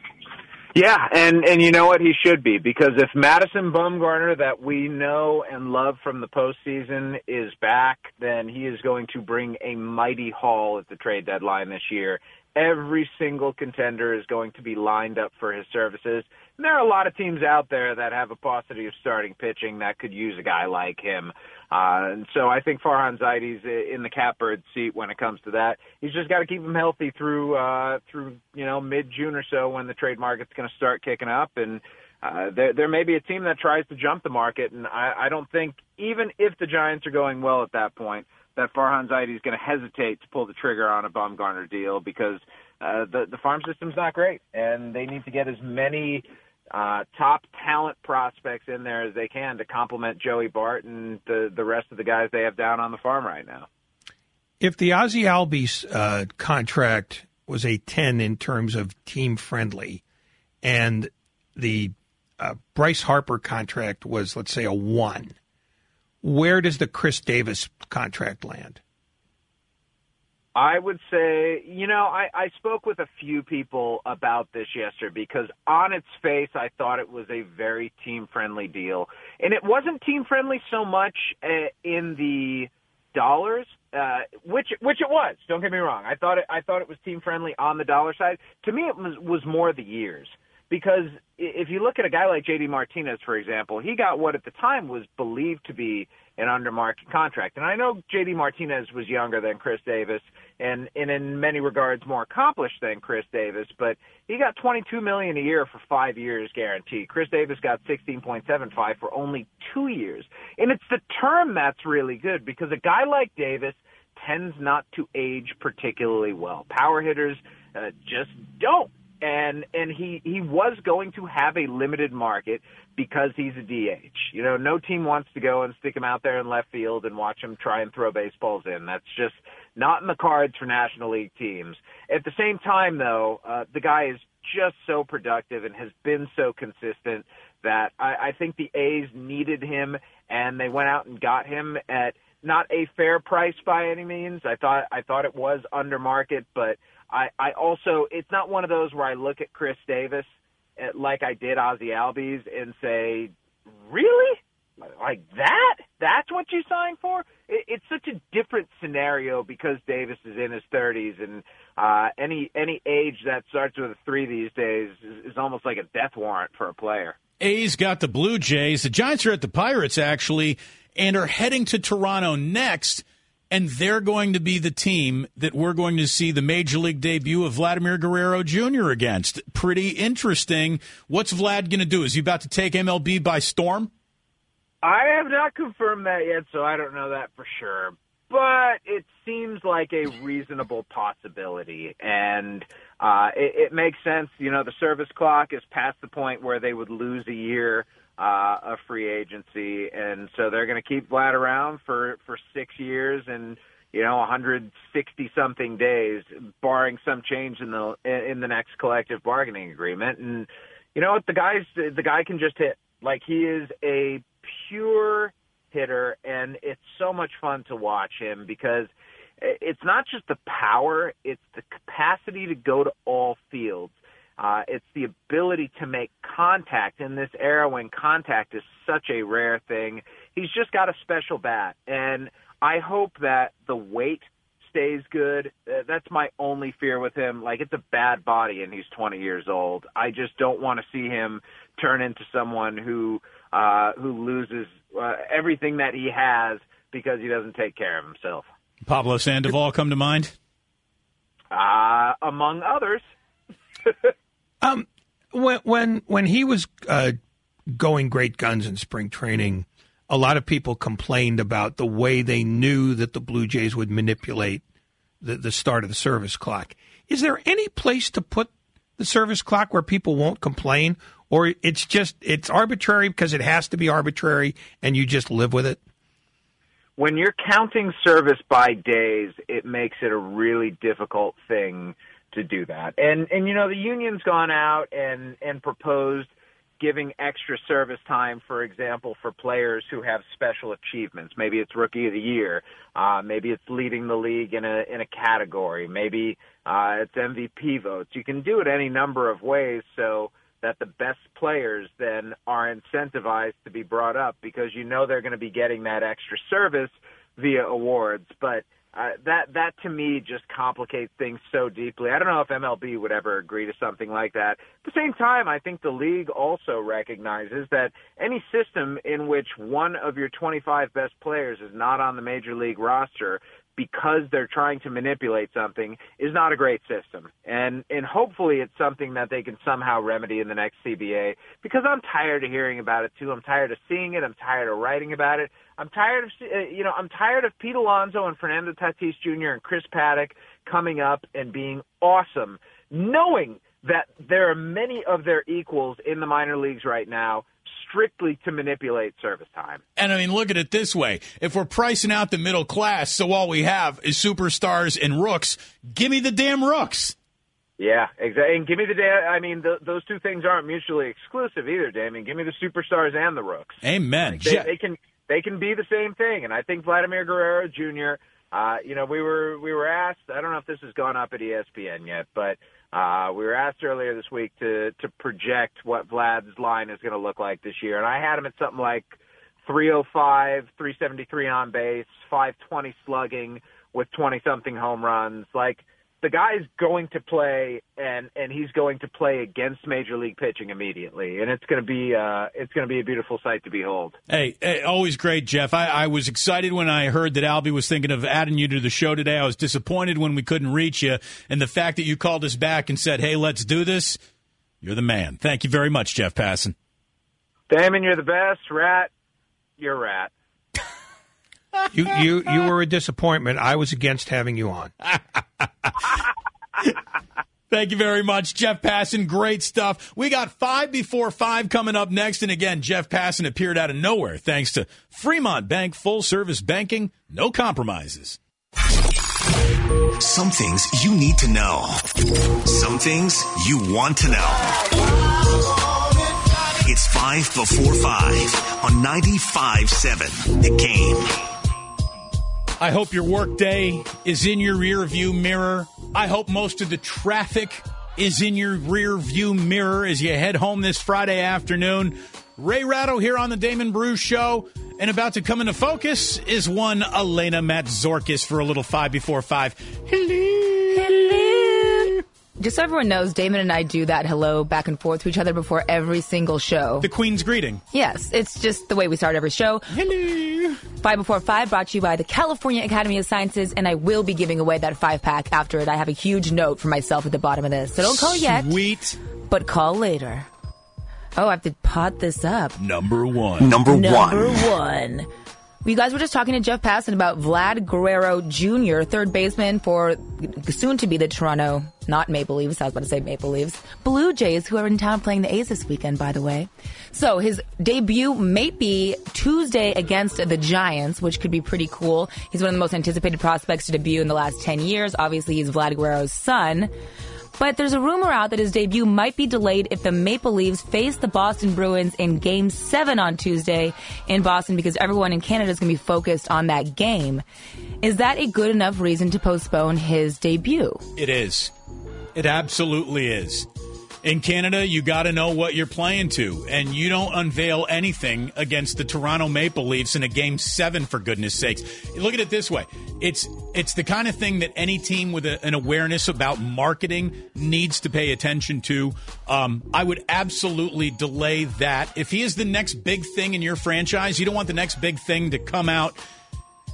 Yeah, and, and you know what? He should be, because if Madison Bumgarner, that we know and love from the postseason, is back, then he is going to bring a mighty haul at the trade deadline this year. Every single contender is going to be lined up for his services. And there are a lot of teams out there that have a paucity of starting pitching that could use a guy like him. Uh, and so I think Farhan Zaidi's in the catbird seat when it comes to that. He's just got to keep him healthy through, uh, through you know, mid-June or so, when the trade market's going to start kicking up. And uh, there, there may be a team that tries to jump the market. And I, I don't think, even if the Giants are going well at that point, that Farhan Zaidi is going to hesitate to pull the trigger on a Bumgarner deal, because uh, the, the farm system's not great, and they need to get as many uh, top talent prospects in there as they can to complement Joey Bart and the, the rest of the guys they have down on the farm right now. If the Ozzie Albies uh, contract was a ten in terms of team friendly, and the uh, Bryce Harper contract was, let's say, a one, where does the Chris Davis contract land? I would say, you know, I, I spoke with a few people about this yesterday, because on its face, I thought it was a very team-friendly deal. And it wasn't team-friendly so much uh, in the dollars, uh, which which it was. Don't get me wrong. I thought it, I thought it was team-friendly on the dollar side. To me, it was, was more the years. Because if you look at a guy like J D Martinez, for example, he got what at the time was believed to be an under-market contract. And I know J D Martinez was younger than Chris Davis and, and in many regards more accomplished than Chris Davis, but he got twenty-two million dollars a year for five years guaranteed. Chris Davis got sixteen point seven five for only two years. And it's the term that's really good, because a guy like Davis tends not to age particularly well. Power hitters uh, just don't. And and he, he was going to have a limited market because he's a D H. You know, no team wants to go and stick him out there in left field and watch him try and throw baseballs in. That's just not in the cards for National League teams. At the same time, though, uh, the guy is just so productive and has been so consistent that I, I think the A's needed him, and they went out and got him at not a fair price by any means. I thought I thought it was under market, but I, I also, it's not one of those where I look at Chris Davis at, like I did Ozzie Albies, and say, really? Like that? That's what you signed for? It, it's such a different scenario, because Davis is in his thirties, and uh, any any age that starts with a three these days is, is almost like a death warrant for a player. A's got the Blue Jays. The Giants are at the Pirates, actually, and are heading to Toronto next. And they're going to be the team that we're going to see the Major League debut of Vladimir Guerrero Junior against. Pretty interesting. What's Vlad going to do? Is he about to take M L B by storm? I have not confirmed that yet, so I don't know that for sure. But it seems like a reasonable possibility, and uh, it, it makes sense. You know, the service clock is past the point where they would lose a year uh, of free agency, and so they're going to keep Vlad around for, for six years and, you know, one hundred sixty something days, barring some change in the in the next collective bargaining agreement. And you know what, the guys, the guy can just hit. Like, he is a pure hitter, and it's so much fun to watch him, because it's not just the power, it's the capacity to go to all fields. Uh, it's the ability to make contact in this era when contact is such a rare thing. He's just got a special bat, and I hope that the weight stays good. Uh, that's my only fear with him. Like, it's a bad body, and he's twenty years old. I just don't want to see him turn into someone who uh, who loses uh, everything that he has because he doesn't take care of himself. Pablo Sandoval come to mind? Uh, among others. um, when when when he was uh, going great guns in spring training, a lot of people complained about the way they knew that the Blue Jays would manipulate the, the start of the service clock. Is there any place to put the service clock where people won't complain, or it's just it's arbitrary because it has to be arbitrary and you just live with it? When you're counting service by days, it makes it a really difficult thing to do that. And, and you know, the union's gone out and, and proposed giving extra service time, for example, for players who have special achievements. Maybe it's Rookie of the Year. Uh, maybe it's leading the league in a in a category. Maybe uh, it's M V P votes. You can do it any number of ways so that the best players then are incentivized to be brought up because you know they're going to be getting that extra service via awards. But uh, that, that to me just complicates things so deeply. I don't know if M L B would ever agree to something like that. At the same time, I think the league also recognizes that any system in which one of your twenty-five best players is not on the major league roster because they're trying to manipulate something is not a great system. And and hopefully it's something that they can somehow remedy in the next C B A because I'm tired of hearing about it too. I'm tired of seeing it. I'm tired of writing about it. I'm tired of, uh, you know, I'm tired of Pete Alonso and Fernando Tatis Junior and Chris Paddock coming up and being awesome, knowing that there are many of their equals in the minor leagues right now strictly to manipulate service time. And I mean, look at it this way. If we're pricing out the middle class, so all we have is superstars and rooks, give me the damn rooks. Yeah, exactly. And give me the damn, I mean, the, those two things aren't mutually exclusive either, Damien. Give me the superstars and the rooks. Amen. Like they, they can they can be the same thing. And I think Vladimir Guerrero Junior, uh, you know, we were we were asked, I don't know if this has gone up at E S P N yet, but Uh, we were asked earlier this week to, to project what Vlad's line is going to look like this year. And I had him at something like three oh five, three seventy-three on base, five twenty slugging with twenty-something home runs. Like, the guy's going to play, and, and he's going to play against Major League pitching immediately. And it's going to be uh, it's going to be a beautiful sight to behold. Hey, hey always great, Jeff. I, I was excited when I heard that Albie was thinking of adding you to the show today. I was disappointed when we couldn't reach you. And the fact that you called us back and said, hey, let's do this, you're the man. Thank you very much, Jeff Passan. Damon, you're the best. Rat, you're Rat. You you you were a disappointment. I was against having you on. Thank you very much, Jeff Passan. Great stuff. We got five before five coming up next. And again, Jeff Passan appeared out of nowhere thanks to Fremont Bank, full service banking, no compromises. Some things you need to know. Some things you want to know. It's five before five on ninety-five point seven The Game. I hope your workday is in your rear view mirror. I hope most of the traffic is in your rear view mirror as you head home this Friday afternoon. Ray Ratto here on the Damon Bruce Show. And about to come into focus is one Elena Matzorkis for a little five before five. Hello. Hello. Just so everyone knows, Damon and I do that hello back and forth to each other before every single show. The Queen's greeting. Yes, it's just the way we start every show. Hello. Five Before Five brought to you by the California Academy of Sciences, and I will be giving away that five-pack after it. I have a huge note for myself at the bottom of this, so don't call yet. Sweet. But call later. Oh, I have to pot this up. Number one. Number, Number one. Number one. You guys were just talking to Jeff Passan about Vlad Guerrero Junior, third baseman for soon-to-be the Toronto, not Maple Leafs, I was about to say Maple Leafs, Blue Jays, who are in town playing the A's this weekend, by the way. So his debut may be Tuesday against the Giants, which could be pretty cool. He's one of the most anticipated prospects to debut in the last ten years. Obviously, he's Vlad Guerrero's son. But there's a rumor out that his debut might be delayed if the Maple Leafs face the Boston Bruins in Game seven on Tuesday in Boston because everyone in Canada is going to be focused on that game. Is that a good enough reason to postpone his debut? It is. It absolutely is. In Canada, you got to know what you're playing to, and you don't unveil anything against the Toronto Maple Leafs in a Game seven, for goodness sakes. Look at it this way. It's it's the kind of thing that any team with a, an awareness about marketing needs to pay attention to. Um, I would absolutely delay that. If he is the next big thing in your franchise, you don't want the next big thing to come out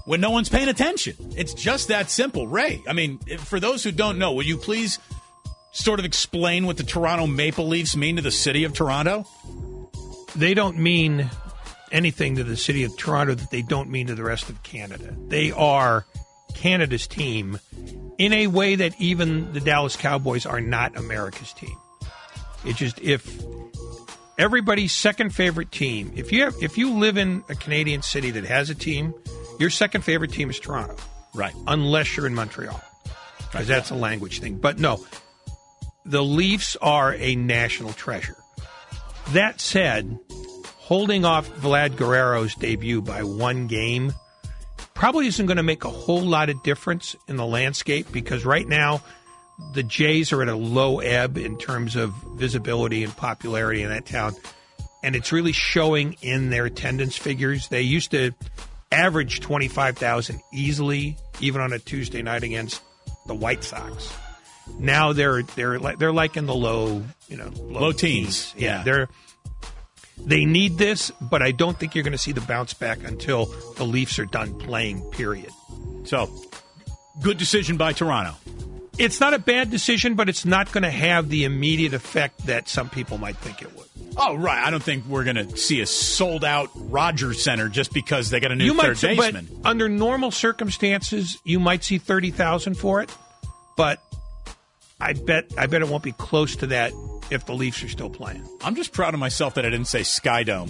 when no one's paying attention. It's just that simple. Ray, I mean, for those who don't know, will you please sort of explain what the Toronto Maple Leafs mean to the city of Toronto? They don't mean anything to the city of Toronto that they don't mean to the rest of Canada. They are Canada's team in a way that even the Dallas Cowboys are not America's team. It's just if everybody's second favorite team, if you have, if you live in a Canadian city that has a team, your second favorite team is Toronto. Right. Unless you're in Montreal, because that's a language thing. But no, the Leafs are a national treasure. That said, holding off Vlad Guerrero's debut by one game probably isn't going to make a whole lot of difference in the landscape, because right now the Jays are at a low ebb in terms of visibility and popularity in that town, and it's really showing in their attendance figures. They used to average twenty-five thousand easily, even on a Tuesday night against the White Sox. Now they're they're like they're like in the low, you know, low, low teens. teens. Yeah, yeah, they're they need this, but I don't think you're going to see the bounce back until the Leafs are done playing. Period. So, good decision by Toronto. It's not a bad decision, but it's not going to have the immediate effect that some people might think it would. Oh, right. I don't think we're going to see a sold-out Rogers Center just because they got a new you third might see, baseman. But under normal circumstances, you might see thirty thousand for it, but I bet I bet it won't be close to that if the Leafs are still playing. I'm just proud of myself that I didn't say Sky Dome.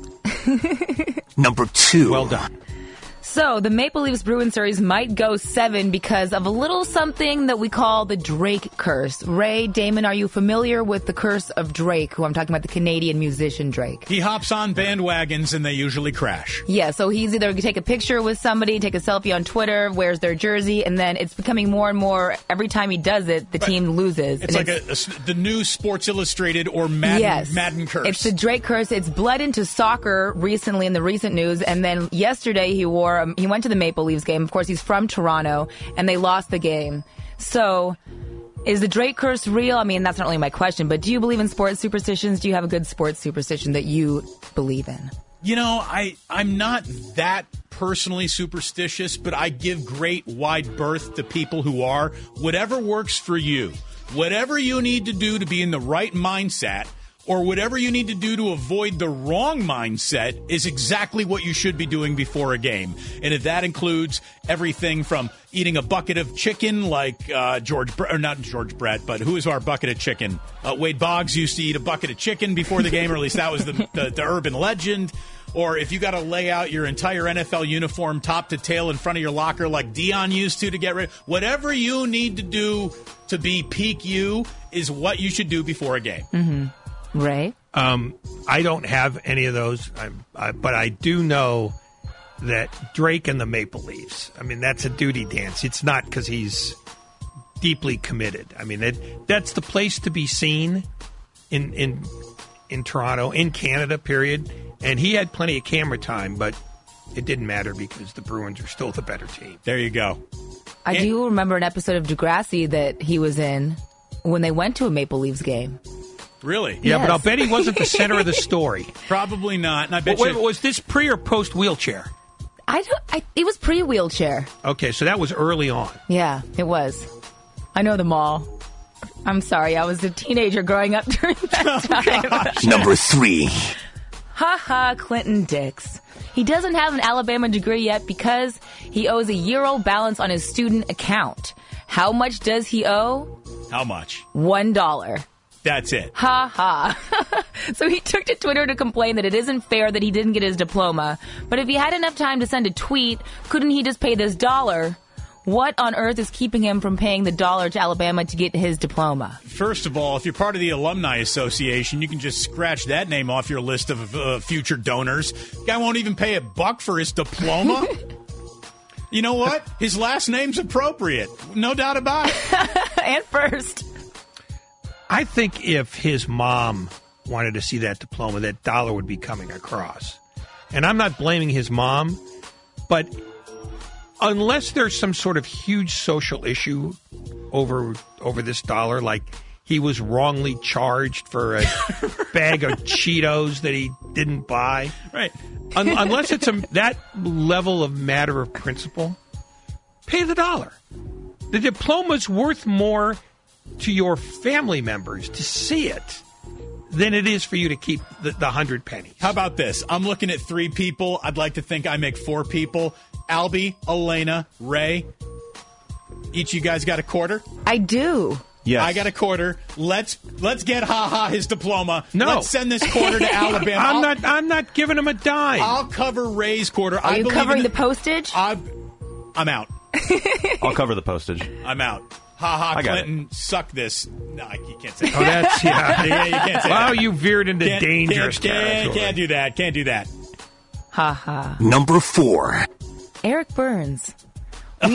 Number two. Well done. So the Maple Leafs Bruins series might go seven because of a little something that we call the Drake curse. Ray, Damon, are you familiar with the curse of Drake, who I'm talking about, the Canadian musician Drake? He hops on bandwagons and they usually crash. Yeah, so he's either going to take a picture with somebody, take a selfie on Twitter, wears their jersey, and then it's becoming more and more, every time he does it, the right. team loses. It's and like it's, a, a, the new Sports Illustrated or Madden, yes, Madden curse. It's the Drake curse. It's bled into soccer recently in the recent news, and then yesterday he wore Um, he went to the Maple Leafs game. Of course, he's from Toronto, and they lost the game. So, is the Drake curse real? I mean, that's not really my question, but do you believe in sports superstitions? Do you have a good sports superstition that you believe in? You know, I, I'm not that personally superstitious, but I give great wide berth to people who are. Whatever works for you, whatever you need to do to be in the right mindset, or whatever you need to do to avoid the wrong mindset is exactly what you should be doing before a game. And if that includes everything from eating a bucket of chicken like uh, George, Bre- or not George Brett, but who is our bucket of chicken? Uh, Wade Boggs used to eat a bucket of chicken before the game, or at least that was the, the, the urban legend. Or if you got to lay out your entire N F L uniform top to tail in front of your locker like Dion used to to get rid. Whatever you need to do to be peak you is what you should do before a game. Mm-hmm. Ray? Um, I don't have any of those, I'm, I, but I do know that Drake and the Maple Leafs, I mean, that's a duty dance. It's not because he's deeply committed. I mean, it, that's the place to be seen in, in, in Toronto, in Canada, period. And he had plenty of camera time, but it didn't matter because the Bruins are still the better team. There you go. I and- do remember an episode of Degrassi that he was in when they went to a Maple Leafs game. Really? Yeah, Yes. but I'll bet he wasn't the center of the story. Probably not. And I bet But wait, you. was this pre or post wheelchair? I don't. I, it was pre-wheelchair. Okay, so that was early on. Yeah, it was. I know them all. I'm sorry, I was a teenager growing up during that time. Number three. Ha ha, Clinton Dix. He doesn't have an Alabama degree yet because he owes a year-old balance on his student account. How much does he owe? How much? One dollar. That's it. Ha ha. So he took to Twitter to complain that it isn't fair that he didn't get his diploma. But if he had enough time to send a tweet, couldn't he just pay this dollar? What on earth is keeping him from paying the dollar to Alabama to get his diploma? First of all, if you're part of the Alumni Association, you can just scratch that name off your list of uh, future donors. Guy won't even pay a buck for his diploma. You know what? His last name's appropriate. No doubt about it. And first. I think if his mom wanted to see that diploma, that dollar would be coming across. And I'm not blaming his mom, but unless there's some sort of huge social issue over over this dollar, like he was wrongly charged for a bag of Cheetos that he didn't buy. Right. Un- unless it's a, that level of matter of principle, pay the dollar. The diploma's worth more to your family members to see it than it is for you to keep the, the hundred pennies. How about this? I'm looking at three people. I'd like to think I make four people. Albie, Elena, Ray. Each of you guys got a quarter? I do. Yes. I got a quarter. Let's let's get Ha Ha his diploma. No. Let's send this quarter to Alabama. I'm I'll, not I'm not giving him a dime. I'll cover Ray's quarter. Are I you believe covering in the postage? I'm, I'm out. I'll cover the postage. I'm out. Ha Ha I got Clinton, suck this. No, you can't say that. Oh, that's, yeah. yeah, you can't say wow, that. you veered into Can't- dangerous can't, can't, territory. can't do that. Can't do that. Ha ha. Number four. Eric Burns. We,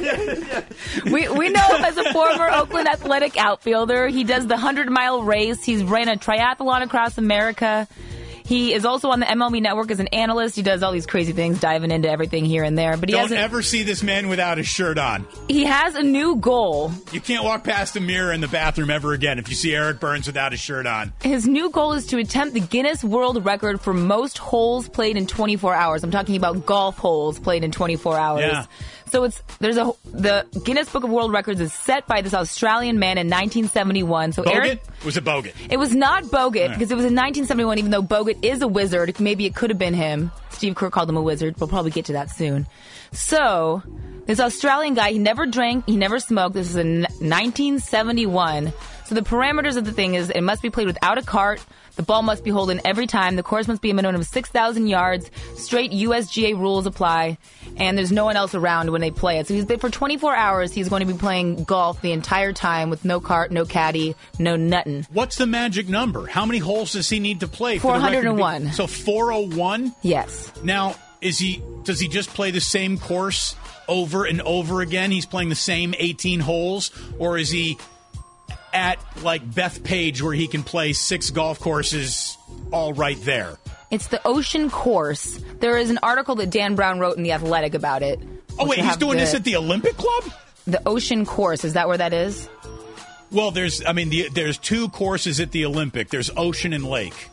we we know him as a former Oakland Athletic outfielder. He does the hundred-mile race. He's ran a triathlon across America. He is also on the M L B Network as an analyst. He does all these crazy things, diving into everything here and there. But he Don't hasn't, ever see this man without his shirt on. he has a new goal. You can't walk past a mirror in the bathroom ever again if you see Eric Burns without his shirt on. His new goal is to attempt the Guinness World Record for most holes played in twenty-four hours. I'm talking about golf holes played in twenty-four hours. Yeah. So it's there's a the Guinness Book of World Records is set by this Australian man in nineteen seventy-one. So Bogut? Eric, Was it Bogut? it was not Bogut right. because it was in nineteen seventy-one. Even though Bogut is a wizard, maybe it could have been him. Steve Kerr called him a wizard. We'll probably get to that soon. So this Australian guy, he never drank, he never smoked. This is in nineteen seventy-one. So the parameters of the thing is it must be played without a cart. The ball must be holding every time. The course must be a minimum of six thousand yards. Straight U S G A rules apply. And there's no one else around when they play it. So he's been for twenty-four hours. He's going to be playing golf the entire time with no cart, no caddy, no nuttin'. What's the magic number? How many holes does he need to play? for four the hundred record to be- one. So four oh one? Yes. Now, is he? Does he just play the same course over and over again? He's playing the same eighteen holes? Or is he at, like, Bethpage where he can play six golf courses all right there? It's the Ocean Course. There is an article that Dan Brown wrote in The Athletic about it. Oh, which wait, will he's have doing the- this at the Olympic Club? The Ocean Course. Is that where that is? Well, there's, I mean, the, there's two courses at the Olympic. There's Ocean and Lake.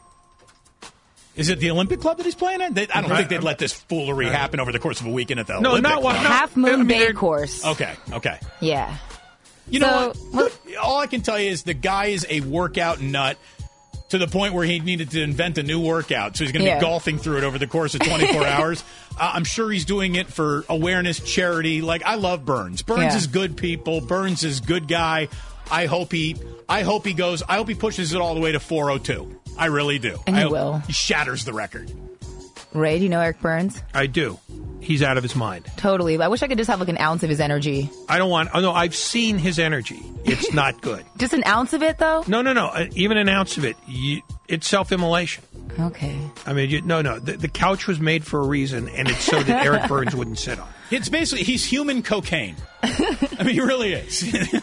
Is it the Olympic Club that he's playing at? They, I don't think they'd let this foolery happen over the course of a weekend at the No, Olympic not one- Club. no. Half Moon I mean, Bay they're- Course. Okay, okay. Yeah. You So, know what? All I can tell you is the guy is a workout nut to the point where he needed to invent a new workout. So he's going to Yeah. be golfing through it over the course of twenty-four hours. Uh, I'm sure he's doing it for awareness, charity. Like, I love Burns. Burns Yeah. is good people. Burns is good guy. I hope he I hope he goes I hope he pushes it all the way to four oh two. I really do. And I he hope will. He shatters the record. Ray, do you know Eric Burns? I do. He's out of his mind. Totally. I wish I could just have like an ounce of his energy. I don't want. Oh no, I've seen his energy. It's not good. Just an ounce of it, though? No, no, no. Uh, Even an ounce of it, you, it's self-immolation. Okay. I mean, you, no, no. The, the couch was made for a reason, and it's so that Eric Burns wouldn't sit on it. It's basically he's human cocaine. I mean, he really is.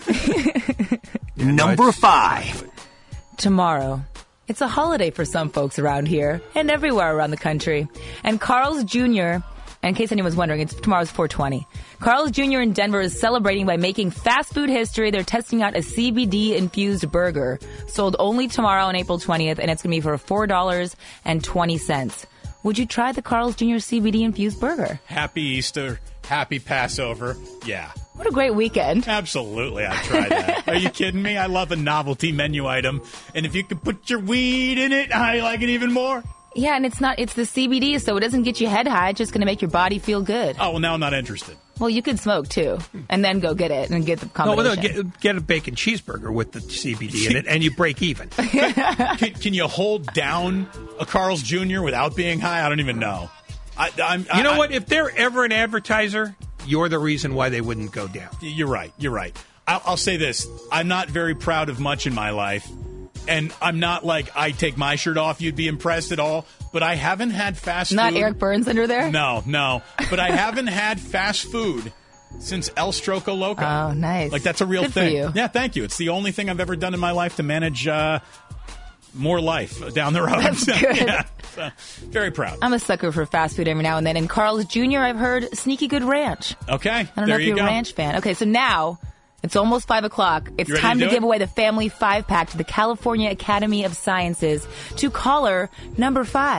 Number five. Tomorrow. It's a holiday for some folks around here and everywhere around the country. And Carl's Junior, in case anyone's wondering, it's tomorrow's four twenty. Carl's Junior in Denver is celebrating by making fast food history. They're testing out a C B D-infused burger, sold only tomorrow on April twentieth, and it's going to be for four dollars and twenty cents. Would you try the Carl's Junior C B D-infused burger? Happy Easter. Happy Passover. Yeah. What a great weekend. Absolutely, I'd try that. Are you kidding me? I love a novelty menu item. And if you can put your weed in it, I like it even more. Yeah, and it's not, it's the C B D, so it doesn't get you head high. It's just going to make your body feel good. Oh, well, now I'm not interested. Well, you could smoke, too, and then go get it and get the No, combination. well, no, get, get a bacon cheeseburger with the C B D in it, and you break even. can, can you hold down a Carl's Junior without being high? I don't even know. I, I'm, You know I, what? If they're ever an advertiser, you're the reason why they wouldn't go down. You're right. You're right. I'll, I'll say this. I'm not very proud of much in my life. And I'm not like, I take my shirt off, you'd be impressed at all. But I haven't had fast Not food. Eric Burns under there? No, no. But I haven't had fast food since El Stroco Loco. Oh, nice. Like, that's a real Good for thing. you. Yeah, thank you. It's the only thing I've ever done in my life to manage uh, more life down the road. That's So, good. yeah, so, very proud. I'm a sucker for fast food every now and then. And Carl's Junior, I've heard Sneaky Good Ranch. Okay, I don't know there if you you're go. a ranch fan. Okay, so now it's almost five o'clock. It's You ready time to to, do give it? away the Family Five Pack to the California Academy of Sciences to caller number five.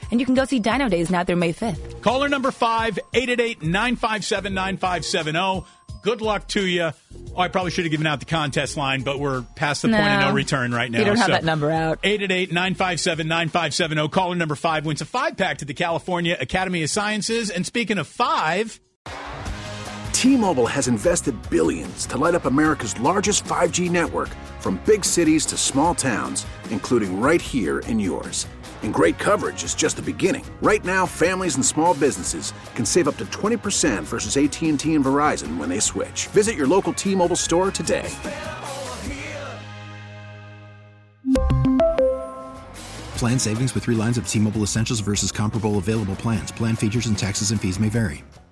And you can go see Dino Days now through May fifth. Caller number five, eight eight eight, nine five seven, nine five seven zero. Good luck to you. Oh, I probably should have given out the contest line, but we're past the No. point of no return right now. You don't have So, that number out. eight eight eight, nine five seven, nine five seven zero. Caller number five wins a five-pack to the California Academy of Sciences. And speaking of five... T-Mobile has invested billions to light up America's largest five G network, from big cities to small towns, including right here in yours. And great coverage is just the beginning. Right now, families and small businesses can save up to twenty percent versus A T and T and Verizon when they switch. Visit your local T-Mobile store today. Plan savings with three lines of T-Mobile Essentials versus comparable available plans. Plan features and taxes and fees may vary.